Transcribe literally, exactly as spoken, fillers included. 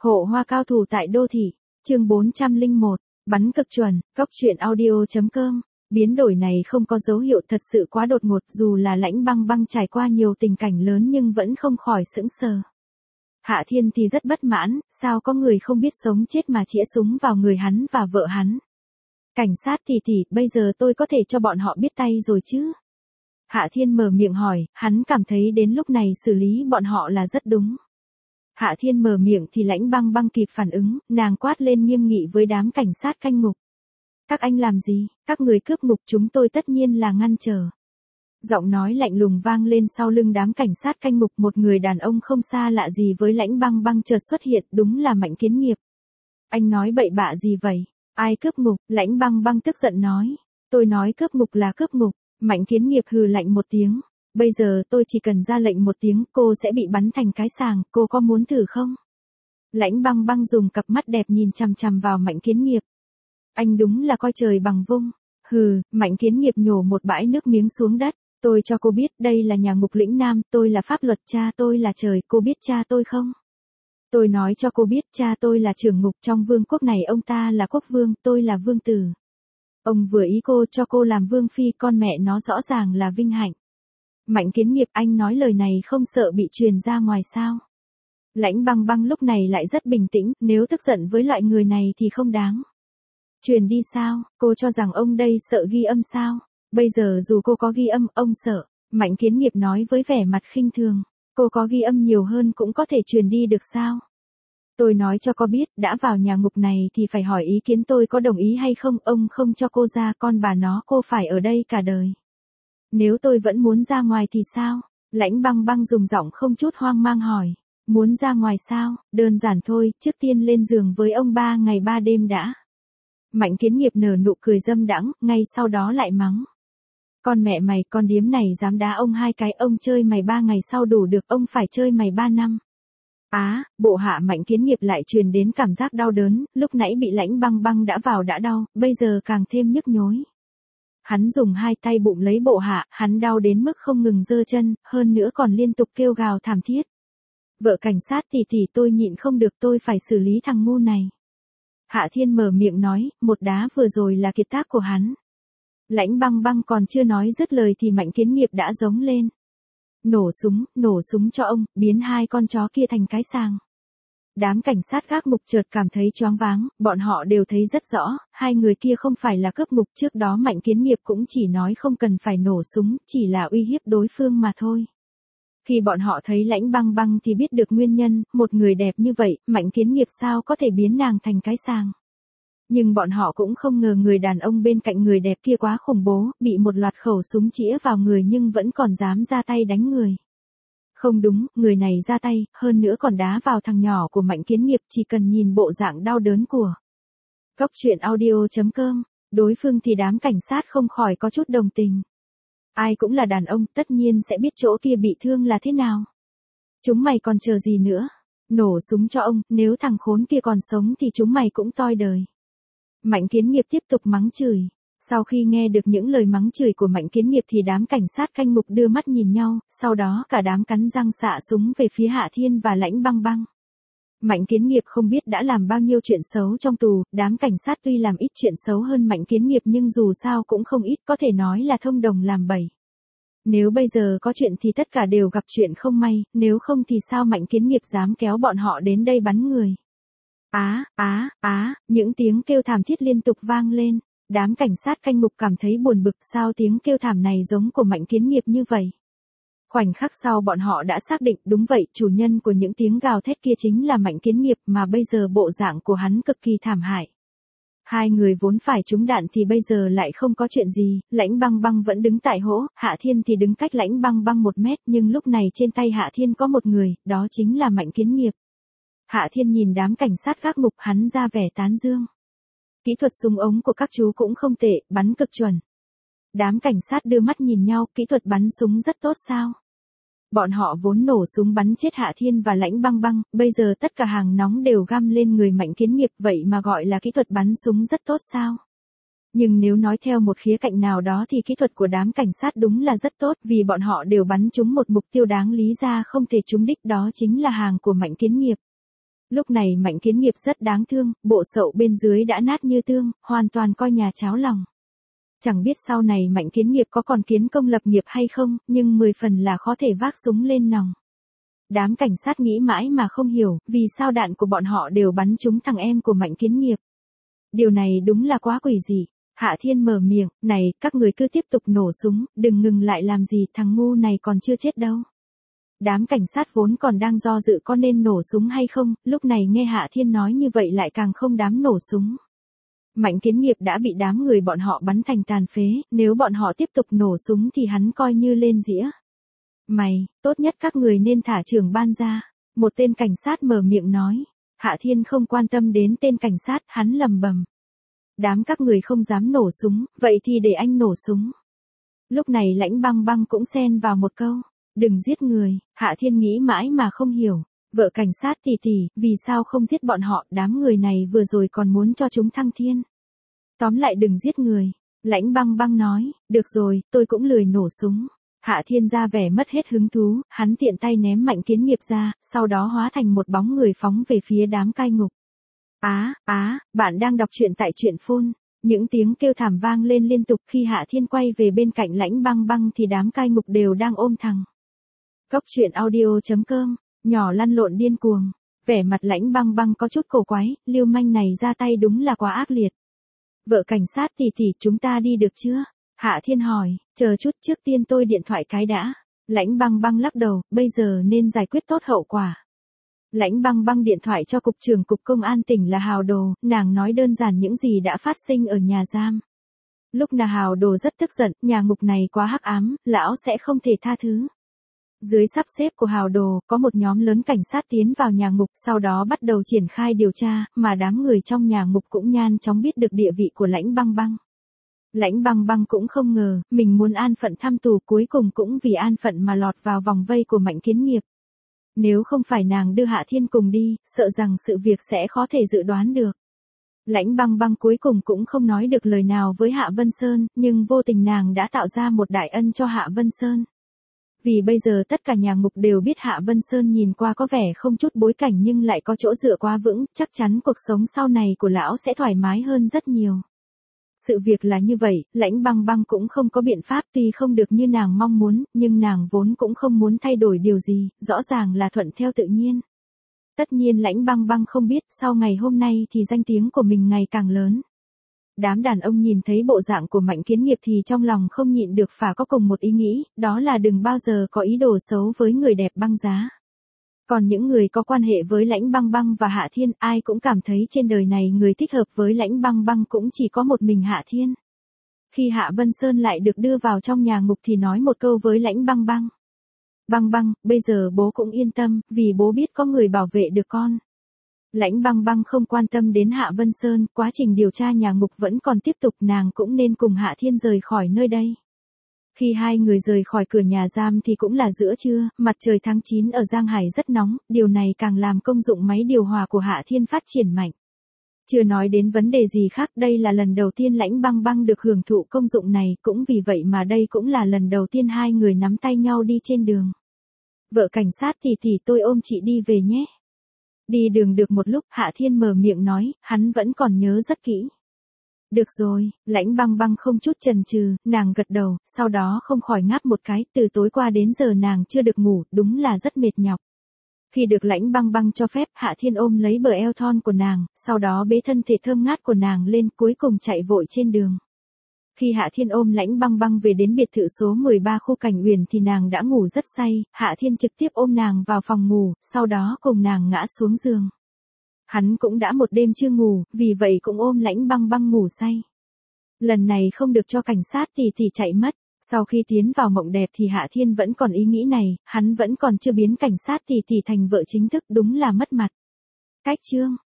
Hộ hoa cao thủ tại đô thị, chương bốn trăm lẻ một, bắn cực chuẩn, cóc truyện audio.com. Biến đổi này không có dấu hiệu thật sự quá đột ngột, dù là Lãnh Băng Băng trải qua nhiều tình cảnh lớn nhưng vẫn không khỏi sững sờ. Hạ Thiên thì rất bất mãn, sao có người không biết sống chết mà chĩa súng vào người hắn và vợ hắn. Cảnh sát tỷ tỷ, bây giờ tôi có thể cho bọn họ biết tay rồi chứ? Hạ Thiên mở miệng hỏi, hắn cảm thấy đến lúc này xử lý bọn họ là rất đúng. Hạ Thiên mở miệng thì Lãnh Băng Băng kịp phản ứng, nàng quát lên nghiêm nghị với đám cảnh sát canh ngục. Các anh làm gì, các người cướp ngục chúng tôi tất nhiên là ngăn trở. Giọng nói lạnh lùng vang lên sau lưng đám cảnh sát canh ngục, một người đàn ông không xa lạ gì với Lãnh Băng Băng chợt xuất hiện, đúng là Mạnh Kiến Nghiệp. Anh nói bậy bạ gì vậy? Ai cướp ngục? Lãnh Băng Băng tức giận nói. Tôi nói cướp ngục là cướp ngục. Mạnh Kiến Nghiệp hừ lạnh một tiếng. Bây giờ tôi chỉ cần ra lệnh một tiếng cô sẽ bị bắn thành cái sàng, cô có muốn thử không? Lãnh Băng Băng dùng cặp mắt đẹp nhìn chằm chằm vào Mạnh Kiến Nghiệp. Anh đúng là coi trời bằng vung. Hừ, Mạnh Kiến Nghiệp nhổ một bãi nước miếng xuống đất. Tôi cho cô biết đây là nhà ngục lĩnh Nam, tôi là pháp luật, cha tôi là trời, cô biết cha tôi không? Tôi nói cho cô biết cha tôi là trưởng ngục trong vương quốc này, ông ta là quốc vương, tôi là vương tử. Ông vừa ý cô cho cô làm vương phi, con mẹ nó rõ ràng là vinh hạnh. Mạnh Kiến Nghiệp, anh nói lời này không sợ bị truyền ra ngoài sao? Lãnh Băng Băng lúc này lại rất bình tĩnh, nếu tức giận với loại người này thì không đáng. Truyền đi sao, cô cho rằng ông đây sợ ghi âm sao? Bây giờ dù cô có ghi âm, ông sợ. Mạnh Kiến Nghiệp nói với vẻ mặt khinh thường. Cô có ghi âm nhiều hơn cũng có thể truyền đi được sao? Tôi nói cho cô biết, đã vào nhà ngục này thì phải hỏi ý kiến tôi có đồng ý hay không, ông không cho cô ra, con bà nó cô phải ở đây cả đời. Nếu tôi vẫn muốn ra ngoài thì sao? Lãnh Băng Băng dùng giọng không chút hoang mang hỏi. Muốn ra ngoài sao? Đơn giản thôi, trước tiên lên giường với ông ba ngày ba đêm đã. Mạnh Kiến Nghiệp nở nụ cười dâm đãng, ngay sau đó lại mắng. Con mẹ mày, con điếm này dám đá ông hai cái, ông chơi mày ba ngày sau đủ được, ông phải chơi mày ba năm. Á, à, bộ hạ Mạnh Kiến Nghiệp lại truyền đến cảm giác đau đớn, lúc nãy bị Lãnh Băng Băng đã vào đã đau, bây giờ càng thêm nhức nhối. Hắn dùng hai tay bụng lấy bộ hạ, hắn đau đến mức không ngừng giơ chân, hơn nữa còn liên tục kêu gào thảm thiết. Vợ cảnh sát tỷ tỷ, tôi nhịn không được, tôi phải xử lý thằng ngu này. Hạ Thiên mở miệng nói, một đá vừa rồi là kiệt tác của hắn. Lãnh Băng Băng còn chưa nói dứt lời thì Mạnh Kiến Nghiệp đã giống lên. Nổ súng, nổ súng cho ông, biến hai con chó kia thành cái sàng. Đám cảnh sát gác ngục chợt cảm thấy choáng váng, bọn họ đều thấy rất rõ, hai người kia không phải là cướp ngục, trước đó Mạnh Kiến Nghiệp cũng chỉ nói không cần phải nổ súng, chỉ là uy hiếp đối phương mà thôi. Khi bọn họ thấy Lãnh Băng Băng thì biết được nguyên nhân, một người đẹp như vậy, Mạnh Kiến Nghiệp sao có thể biến nàng thành cái sàng. Nhưng bọn họ cũng không ngờ người đàn ông bên cạnh người đẹp kia quá khủng bố, bị một loạt khẩu súng chĩa vào người nhưng vẫn còn dám ra tay đánh người. Không đúng, người này ra tay, hơn nữa còn đá vào thằng nhỏ của Mạnh Kiến Nghiệp, chỉ cần nhìn bộ dạng đau đớn của. Cóc truyện audio.com, đối phương thì đám cảnh sát không khỏi có chút đồng tình. Ai cũng là đàn ông, tất nhiên sẽ biết chỗ kia bị thương là thế nào. Chúng mày còn chờ gì nữa? Nổ súng cho ông, nếu thằng khốn kia còn sống thì chúng mày cũng toi đời. Mạnh Kiến Nghiệp tiếp tục mắng chửi. Sau khi nghe được những lời mắng chửi của Mạnh Kiến Nghiệp thì đám cảnh sát canh ngục đưa mắt nhìn nhau, sau đó cả đám cắn răng xạ súng về phía Hạ Thiên và Lãnh Băng Băng. Mạnh Kiến Nghiệp không biết đã làm bao nhiêu chuyện xấu trong tù, đám cảnh sát tuy làm ít chuyện xấu hơn Mạnh Kiến Nghiệp nhưng dù sao cũng không ít, có thể nói là thông đồng làm bậy. Nếu bây giờ có chuyện thì tất cả đều gặp chuyện không may, nếu không thì sao Mạnh Kiến Nghiệp dám kéo bọn họ đến đây bắn người. Á, á, á, những tiếng kêu thảm thiết liên tục vang lên, đám cảnh sát canh ngục cảm thấy buồn bực, sao tiếng kêu thảm này giống của Mạnh Kiến Nghiệp như vậy. Khoảnh khắc sau bọn họ đã xác định, đúng vậy, chủ nhân của những tiếng gào thét kia chính là Mạnh Kiến Nghiệp, mà bây giờ bộ dạng của hắn cực kỳ thảm hại. Hai người vốn phải trúng đạn thì bây giờ lại không có chuyện gì, Lãnh Băng Băng vẫn đứng tại hỗ, Hạ Thiên thì đứng cách Lãnh Băng Băng một mét, nhưng lúc này trên tay Hạ Thiên có một người, đó chính là Mạnh Kiến Nghiệp. Hạ Thiên nhìn đám cảnh sát gác ngục, hắn ra vẻ tán dương. Kỹ thuật súng ống của các chú cũng không tệ, bắn cực chuẩn. Đám cảnh sát đưa mắt nhìn nhau, kỹ thuật bắn súng rất tốt sao? Bọn họ vốn nổ súng bắn chết Hạ Thiên và Lãnh Băng Băng, bây giờ tất cả hàng nóng đều găm lên người Mạnh Kiến Nghiệp, vậy mà gọi là kỹ thuật bắn súng rất tốt sao? Nhưng nếu nói theo một khía cạnh nào đó thì kỹ thuật của đám cảnh sát đúng là rất tốt, vì bọn họ đều bắn trúng một mục tiêu đáng lý ra không thể trúng đích, đó chính là hàng của Mạnh Kiến Nghiệp. Lúc này Mạnh Kiến Nghiệp rất đáng thương, bộ sậu bên dưới đã nát như tương, hoàn toàn coi nhà cháo lòng. Chẳng biết sau này Mạnh Kiến Nghiệp có còn kiến công lập nghiệp hay không, nhưng mười phần là khó thể vác súng lên nòng. Đám cảnh sát nghĩ mãi mà không hiểu, vì sao đạn của bọn họ đều bắn trúng thằng em của Mạnh Kiến Nghiệp. Điều này đúng là quá quỷ dị. Hạ Thiên mở miệng, này, các người cứ tiếp tục nổ súng, đừng ngừng lại làm gì, thằng ngu này còn chưa chết đâu. Đám cảnh sát vốn còn đang do dự có nên nổ súng hay không, lúc này nghe Hạ Thiên nói như vậy lại càng không dám nổ súng. Mạnh Kiến Nghiệp đã bị đám người bọn họ bắn thành tàn phế, nếu bọn họ tiếp tục nổ súng thì hắn coi như lên dĩa. Mày, tốt nhất các người nên thả trưởng ban ra. Một tên cảnh sát mở miệng nói. Hạ Thiên không quan tâm đến tên cảnh sát, hắn lầm bầm. Đám các người không dám nổ súng, vậy thì để anh nổ súng. Lúc này Lãnh Băng Băng cũng xen vào một câu. Đừng giết người. Hạ Thiên nghĩ mãi mà không hiểu. Vợ cảnh sát tỷ tỷ, vì sao không giết bọn họ, đám người này vừa rồi còn muốn cho chúng thăng thiên. Tóm lại đừng giết người. Lãnh Băng Băng nói, được rồi, tôi cũng lười nổ súng. Hạ Thiên ra vẻ mất hết hứng thú, hắn tiện tay ném Mạnh Kiến Nghiệp ra, sau đó hóa thành một bóng người phóng về phía đám cai ngục. Á, á, bạn đang đọc truyện tại truyện phone. Những tiếng kêu thảm vang lên liên tục khi Hạ Thiên quay về bên cạnh Lãnh Băng Băng thì đám cai ngục đều đang ôm thằng. Góc truyện audio chấm com, nhỏ lăn lộn điên cuồng. Vẻ mặt Lãnh Băng Băng có chút cổ quái, lưu manh này ra tay đúng là quá ác liệt. Vợ cảnh sát tỷ tỷ, chúng ta đi được chưa? Hạ Thiên hỏi, chờ chút, trước tiên tôi điện thoại cái đã. Lãnh Băng Băng lắc đầu, bây giờ nên giải quyết tốt hậu quả. Lãnh Băng Băng điện thoại cho cục trưởng cục công an tỉnh là Hào Đồ, nàng nói đơn giản những gì đã phát sinh ở nhà giam. Lúc nào Hào Đồ rất tức giận, nhà ngục này quá hắc ám, lão sẽ không thể tha thứ. Dưới sắp xếp của Hào Đồ, có một nhóm lớn cảnh sát tiến vào nhà ngục, sau đó bắt đầu triển khai điều tra, mà đám người trong nhà ngục cũng nhanh chóng biết được địa vị của Lãnh Băng Băng. Lãnh Băng Băng cũng không ngờ, mình muốn an phận thăm tù cuối cùng cũng vì an phận mà lọt vào vòng vây của Mạnh Kiến Nghiệp. Nếu không phải nàng đưa Hạ Thiên cùng đi, sợ rằng sự việc sẽ khó thể dự đoán được. Lãnh Băng Băng cuối cùng cũng không nói được lời nào với Hạ Vân Sơn, nhưng vô tình nàng đã tạo ra một đại ân cho Hạ Vân Sơn. Vì bây giờ tất cả nhà ngục đều biết Hạ Vân Sơn nhìn qua có vẻ không chút bối cảnh nhưng lại có chỗ dựa quá vững, chắc chắn cuộc sống sau này của lão sẽ thoải mái hơn rất nhiều. Sự việc là như vậy, Lãnh Băng Băng cũng không có biện pháp, tuy không được như nàng mong muốn, nhưng nàng vốn cũng không muốn thay đổi điều gì, rõ ràng là thuận theo tự nhiên. Tất nhiên Lãnh Băng Băng không biết, sau ngày hôm nay thì danh tiếng của mình ngày càng lớn. Đám đàn ông nhìn thấy bộ dạng của Mạnh Kiến Nghiệp thì trong lòng không nhịn được phả có cùng một ý nghĩ, đó là đừng bao giờ có ý đồ xấu với người đẹp Băng Giá. Còn những người có quan hệ với Lãnh Băng Băng và Hạ Thiên, ai cũng cảm thấy trên đời này người thích hợp với Lãnh Băng Băng cũng chỉ có một mình Hạ Thiên. Khi Hạ Vân Sơn lại được đưa vào trong nhà ngục thì nói một câu với Lãnh Băng Băng. Băng Băng, bây giờ bố cũng yên tâm, vì bố biết có người bảo vệ được con. Lãnh Băng Băng không quan tâm đến Hạ Vân Sơn, quá trình điều tra nhà ngục vẫn còn tiếp tục, nàng cũng nên cùng Hạ Thiên rời khỏi nơi đây. Khi hai người rời khỏi cửa nhà giam thì cũng là giữa trưa, mặt trời tháng chín ở Giang Hải rất nóng, điều này càng làm công dụng máy điều hòa của Hạ Thiên phát triển mạnh. Chưa nói đến vấn đề gì khác, đây là lần đầu tiên Lãnh Băng Băng được hưởng thụ công dụng này, cũng vì vậy mà đây cũng là lần đầu tiên hai người nắm tay nhau đi trên đường. Vợ cảnh sát tỷ tỷ, tôi ôm chị đi về nhé. Đi đường được một lúc, Hạ Thiên mở miệng nói, hắn vẫn còn nhớ rất kỹ. Được rồi, Lãnh Băng Băng không chút chần chừ, nàng gật đầu, sau đó không khỏi ngáp một cái, từ tối qua đến giờ nàng chưa được ngủ, đúng là rất mệt nhọc. Khi được Lãnh Băng Băng cho phép, Hạ Thiên ôm lấy bờ eo thon của nàng, sau đó bế thân thể thơm ngát của nàng lên, cuối cùng chạy vội trên đường. Khi Hạ Thiên ôm Lãnh Băng Băng về đến biệt thự số mười ba khu Cảnh Uyển thì nàng đã ngủ rất say, Hạ Thiên trực tiếp ôm nàng vào phòng ngủ, sau đó cùng nàng ngã xuống giường. Hắn cũng đã một đêm chưa ngủ, vì vậy cũng ôm Lãnh Băng Băng ngủ say. Lần này không được cho cảnh sát tỷ tỷ chạy mất. Sau khi tiến vào mộng đẹp thì Hạ Thiên vẫn còn ý nghĩ này, hắn vẫn còn chưa biến cảnh sát tỷ tỷ thành vợ chính thức, đúng là mất mặt. Cách chương